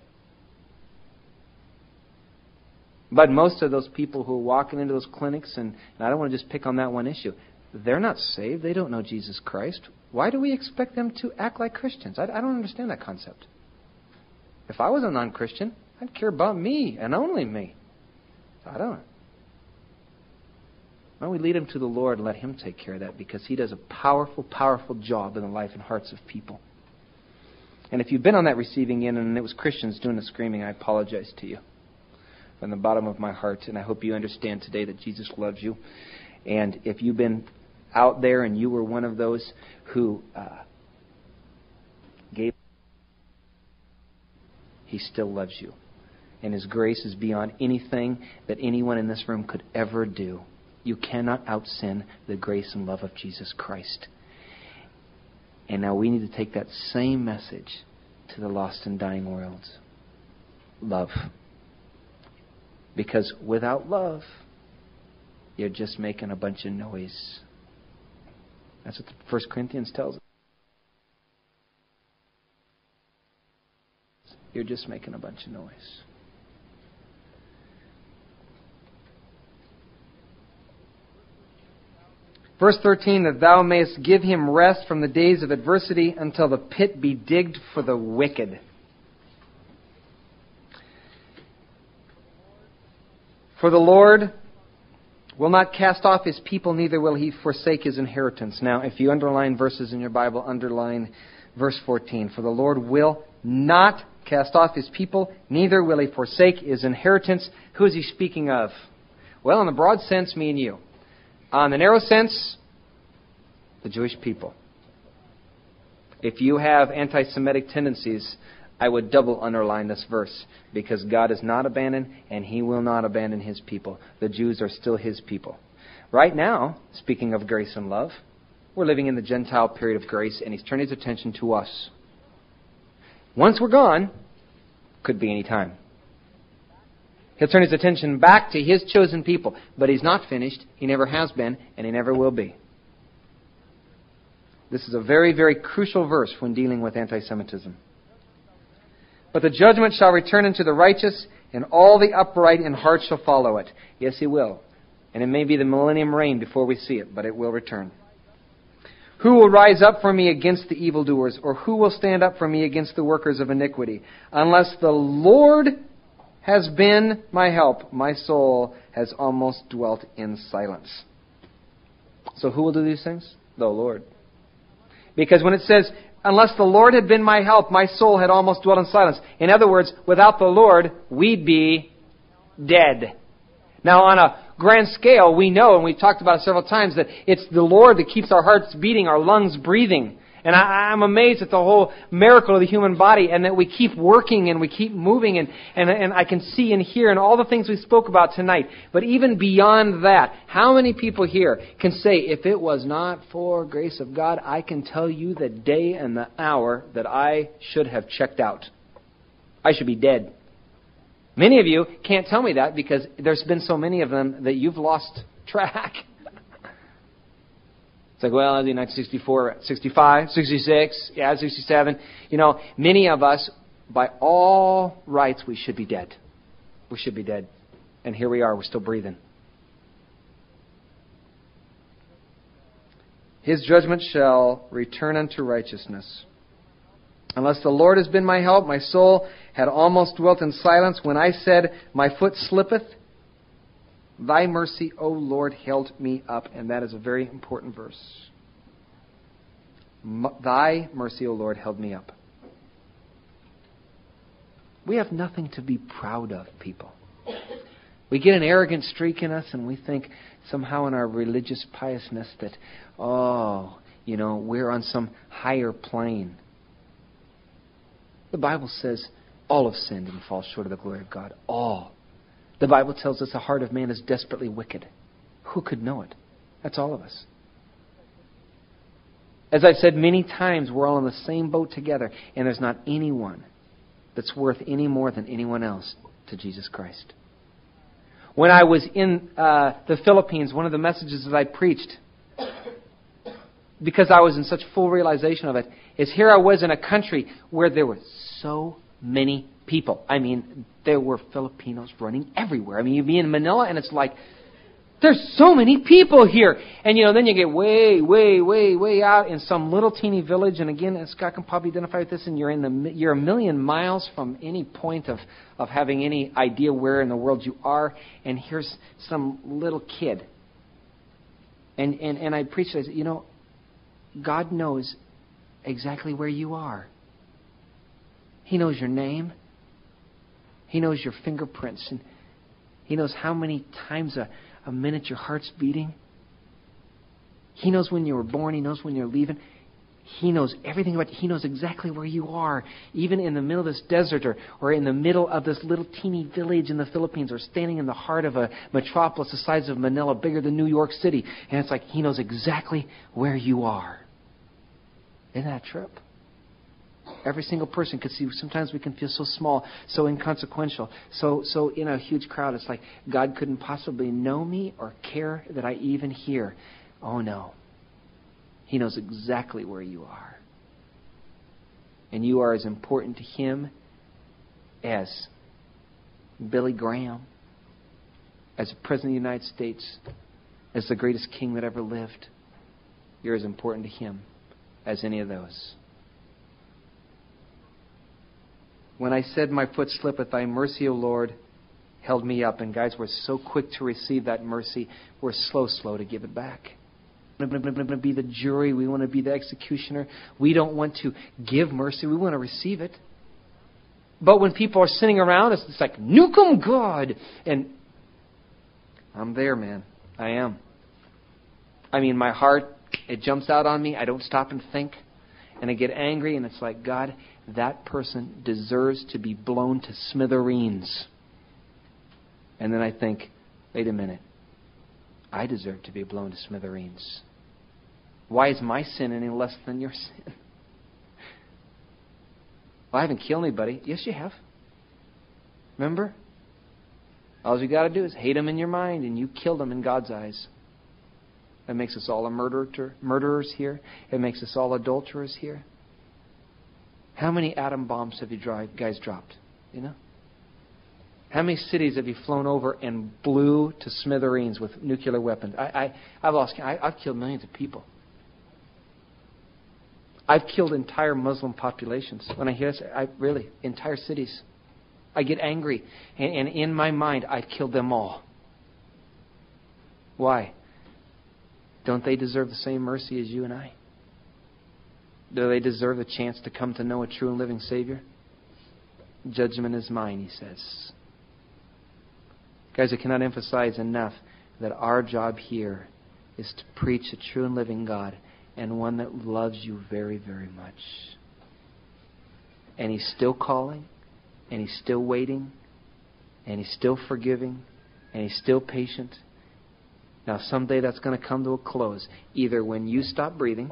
But most of those people who are walking into those clinics, and I don't want to just pick on that one issue, they're not saved. They don't know Jesus Christ. Why do we expect them to act like Christians? I don't understand that concept. If I was a non-Christian, I'd care about me and only me. I don't. Why don't we lead them to the Lord and let Him take care of that, because He does a powerful, powerful job in the life and hearts of people. And if you've been on that receiving end and it was Christians doing the screaming, I apologize to you from the bottom of my heart. And I hope you understand today that Jesus loves you. And if you've been out there and you were one of those who gave, He still loves you. And His grace is beyond anything that anyone in this room could ever do. You cannot out-sin the grace and love of Jesus Christ. And now we need to take that same message to the lost and dying world. Love. Because without love, you're just making a bunch of noise. That's what 1 Corinthians tells us. You're just making a bunch of noise. Verse 13, that thou mayest give him rest from the days of adversity until the pit be digged for the wicked. For the Lord will not cast off his people, neither will he forsake his inheritance. Now, if you underline verses in your Bible, underline verse 14. For the Lord will not cast off his people, neither will he forsake his inheritance. Who is he speaking of? Well, in the broad sense, me and you. On the narrow sense, the Jewish people. If you have anti-Semitic tendencies, I would double underline this verse, because God is not abandoned and he will not abandon his people. The Jews are still his people. Right now, speaking of grace and love, we're living in the Gentile period of grace, and he's turning his attention to us. Once we're gone, could be any time. He'll turn his attention back to his chosen people. But he's not finished. He never has been, and he never will be. This is a very, very crucial verse when dealing with anti-Semitism. But the judgment shall return unto the righteous, and all the upright in heart shall follow it. Yes, he will. And it may be the millennium reign before we see it, but it will return. Who will rise up for me against the evildoers, or who will stand up for me against the workers of iniquity? Unless the Lord has been my help, my soul has almost dwelt in silence. So who will do these things? The Lord. Because when it says, unless the Lord had been my help, my soul had almost dwelt in silence. In other words, without the Lord, we'd be dead. Now, on a grand scale, we know, and we've talked about it several times, that it's the Lord that keeps our hearts beating, our lungs breathing. And I'm amazed at the whole miracle of the human body, and that we keep working and we keep moving, and I can see and hear and all the things we spoke about tonight. But even beyond that, how many people here can say, if it was not for grace of God, I can tell you the day and the hour that I should have checked out. I should be dead. Many of you can't tell me that because there's been so many of them that you've lost track. It's like, well, 1964, 65, 66, 67. You know, many of us, by all rights, we should be dead. We should be dead. And here we are, we're still breathing. His judgment shall return unto righteousness. Unless the Lord has been my help, my soul had almost dwelt in silence. When I said, my foot slippeth, thy mercy, O Lord, held me up. And that is a very important verse. Thy mercy, O Lord, held me up. We have nothing to be proud of, people. We get an arrogant streak in us and we think somehow in our religious piousness that, we're on some higher plane. The Bible says all have sinned and fall short of the glory of God. All. The Bible tells us the heart of man is desperately wicked. Who could know it? That's all of us. As I've said many times, we're all in the same boat together, and there's not anyone that's worth any more than anyone else to Jesus Christ. When I was in the Philippines, one of the messages that I preached, because I was in such full realization of it, is here I was in a country where there were so many people. I mean, there were Filipinos running everywhere. I mean, you'd be in Manila and it's like, there's so many people here. And, then you get way, way, way, way out in some little teeny village. And again, Scott can probably identify with this. And you're a million miles from any point of having any idea where in the world you are. And here's some little kid. And I preached, I said, God knows exactly where you are. He knows your name. He knows your fingerprints. And He knows how many times a minute your heart's beating. He knows when you were born. He knows when you're leaving. He knows everything about you. He knows exactly where you are. Even in the middle of this desert or in the middle of this little teeny village in the Philippines or standing in the heart of a metropolis the size of Manila, bigger than New York City. And it's like He knows exactly where you are. Isn't that a trip? Every single person could see. Sometimes we can feel so small, so inconsequential, so in a huge crowd. It's like God couldn't possibly know me or care that I even hear. Oh no. He knows exactly where you are. And you are as important to Him as Billy Graham, as the President of the United States, as the greatest king that ever lived. You're as important to Him as any of those. When I said, my foot slippeth, thy mercy, O Lord, held me up. And guys, we're so quick to receive that mercy, we're slow to give it back. We want to be the jury. We want to be the executioner. We don't want to give mercy. We want to receive it. But when people are sitting around us, it's like, nuke 'em, God. And I'm there, man. I am. I mean, my heart, it jumps out on me. I don't stop and think. And I get angry, and it's like, God, that person deserves to be blown to smithereens. And then I think, wait a minute. I deserve to be blown to smithereens. Why is my sin any less than your sin? Well, I haven't killed anybody. Yes, you have. Remember? All you got to do is hate them in your mind, and you killed them in God's eyes. That makes us all murderers here. It makes us all adulterers here. How many atom bombs have you guys dropped? You know? How many cities have you flown over and blew to smithereens with nuclear weapons? I've killed millions of people. I've killed entire Muslim populations. When I hear this, entire cities. I get angry. And in my mind, I've killed them all. Why? Don't they deserve the same mercy as you and I? Do they deserve a chance to come to know a true and living Savior? Judgment is mine, He says. Guys, I cannot emphasize enough that our job here is to preach a true and living God, and one that loves you very, very much. And He's still calling, and He's still waiting, and He's still forgiving, and He's still patient. Now, someday that's going to come to a close, either when you stop breathing,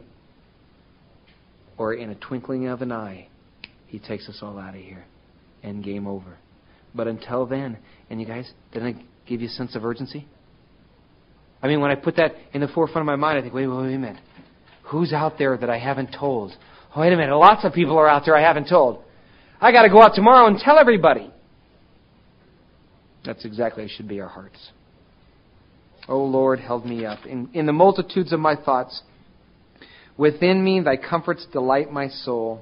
or in a twinkling of an eye, He takes us all out of here, and game over. But until then, and you guys, didn't I give you a sense of urgency? I mean, when I put that in the forefront of my mind, I think, wait a minute. Who's out there that I haven't told? Oh, wait a minute. Lots of people are out there I haven't told. I got to go out tomorrow and tell everybody. That's exactly what should be our hearts. O Lord, held me up. In the multitudes of my thoughts, within me thy comforts delight my soul.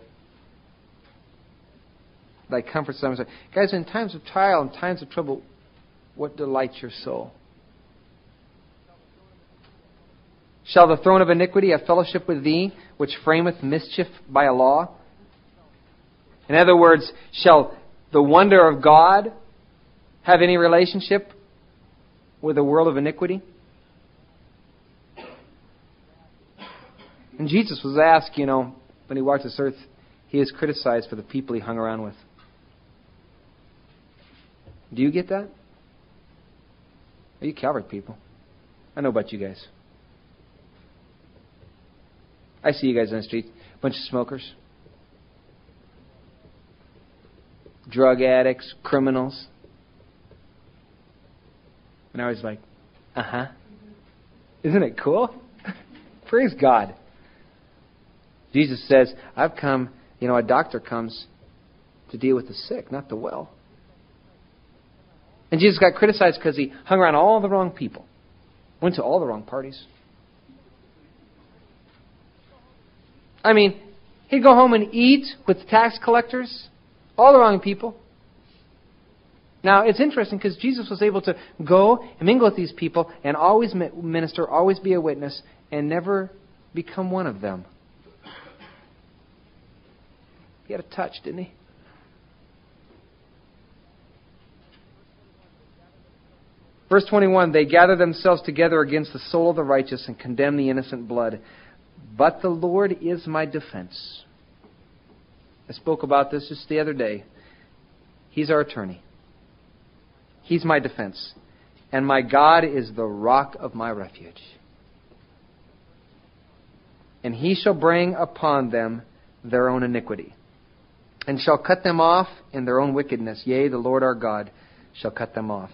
Thy comforts delight my soul. Guys, in times of trial and times of trouble, what delights your soul? Shall the throne of iniquity have fellowship with thee, which frameth mischief by a law? In other words, shall the wonder of God have any relationship with a world of iniquity? And Jesus was asked, when He walked this earth, He is criticized for the people He hung around with. Do you get that? Are you Calvary people? I know about you guys. I see you guys on the street. A bunch of smokers. Drug addicts. Criminals. And I was like, Isn't it cool? Praise God. Jesus says, I've come, a doctor comes to deal with the sick, not the well. And Jesus got criticized because He hung around all the wrong people. Went to all the wrong parties. I mean, He'd go home and eat with tax collectors. All the wrong people. Now, it's interesting because Jesus was able to go and mingle with these people and always minister, always be a witness, and never become one of them. He had a touch, didn't He? Verse 21, they gather themselves together against the soul of the righteous and condemn the innocent blood. But the Lord is my defense. I spoke about this just the other day. He's our attorney. He's my defense. And my God is the rock of my refuge. And He shall bring upon them their own iniquity, and shall cut them off in their own wickedness. Yea, the Lord our God shall cut them off.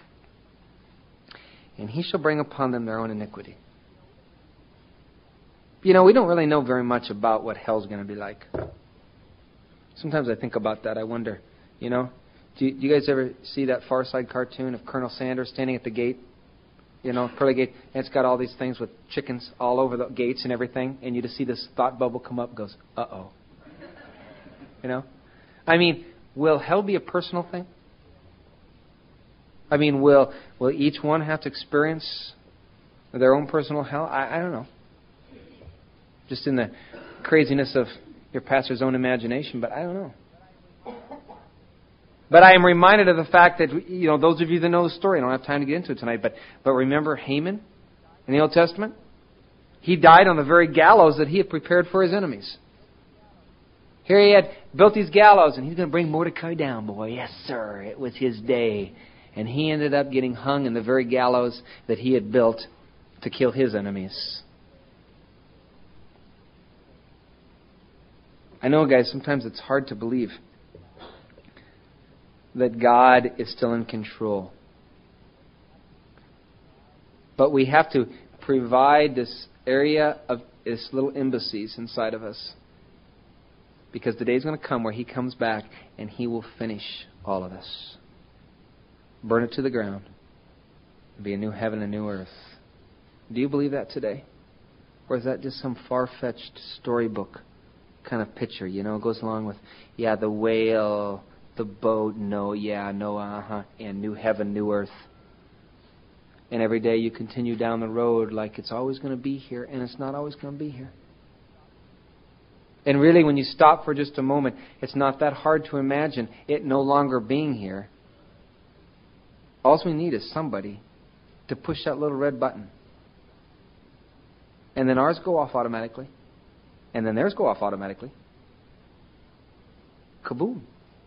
And He shall bring upon them their own iniquity. we don't really know very much about what hell's going to be like. Sometimes I think about that. I wonder, do you guys ever see that Far Side cartoon of Colonel Sanders standing at the gate? Pearly Gate, and it's got all these things with chickens all over the gates and everything, and you just see this thought bubble come up and goes, uh-oh. Will hell be a personal thing? Will each one have to experience their own personal hell? I don't know. Just in the craziness of your pastor's own imagination, but I don't know. But I am reminded of the fact that, those of you that know the story, I don't have time to get into it tonight, but remember Haman in the Old Testament? He died on the very gallows that he had prepared for his enemies. Here he had built these gallows, and he's going to bring Mordecai down, boy. Yes, sir, it was his day. And he ended up getting hung in the very gallows that he had built to kill his enemies. I know, guys, sometimes it's hard to believe that God is still in control. But we have to provide this area of this little embassies inside of us. Because the day is going to come where He comes back and He will finish all of us. Burn it to the ground. It'll be a new heaven and a new earth. Do you believe that today? Or is that just some far-fetched storybook kind of picture? It goes along with, the whale, the boat, Noah, and new heaven, new earth. And every day you continue down the road like it's always going to be here, and it's not always going to be here. And really, when you stop for just a moment, it's not that hard to imagine it no longer being here. All we need is somebody to push that little red button. And then ours go off automatically. And then theirs go off automatically. Kaboom.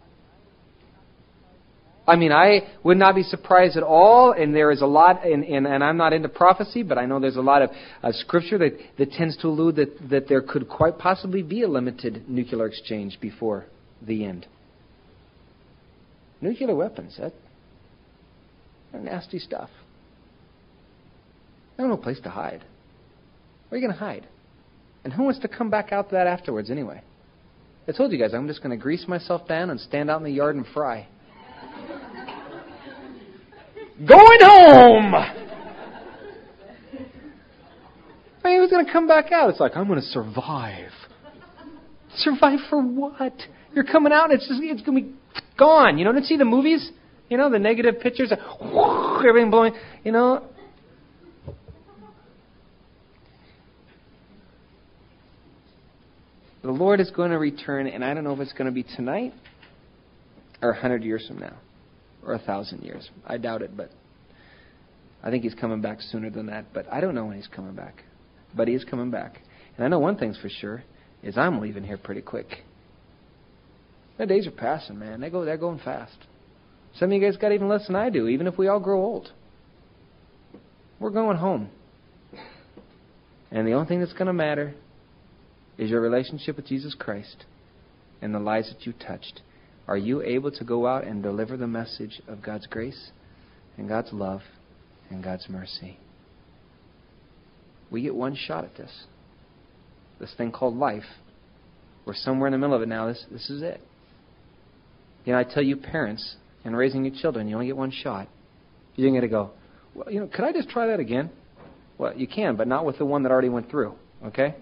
I would not be surprised at all, and there is a lot, and I'm not into prophecy, but I know there's a lot of Scripture that tends to allude that there could quite possibly be a limited nuclear exchange before the end. Nuclear weapons, they're nasty stuff. There's no place to hide. Where are you going to hide? And who wants to come back out to that afterwards anyway? I told you guys, I'm just going to grease myself down and stand out in the yard and fry. Going home! Who's going to come back out? It's like, I'm going to survive. Survive for what? You're coming out and it's going to be gone. Didn't see the movies? The negative pictures, everything blowing, The Lord is going to return, and I don't know if it's going to be tonight or 100 years from now or 1,000 years. I doubt it, but I think He's coming back sooner than that. But I don't know when He's coming back. But He is coming back. And I know one thing's for sure, is I'm leaving here pretty quick. The days are passing, man. They're going fast. Some of you guys got even less than I do, even if we all grow old. We're going home. And the only thing that's going to matter is your relationship with Jesus Christ and the lives that you touched. Are you able to go out and deliver the message of God's grace and God's love and God's mercy? We get one shot at this. This thing called life. We're somewhere in the middle of it now. This is it. I tell you parents, in raising your children, you only get one shot. You're going to go, well, could I just try that again? Well, you can, but not with the one that already went through. Okay?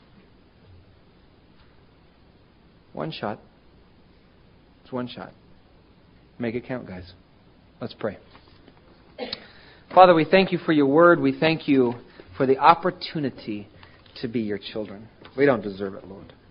One shot. It's one shot. Make it count, guys. Let's pray. Father, we thank You for Your word. We thank You for the opportunity to be Your children. We don't deserve it, Lord.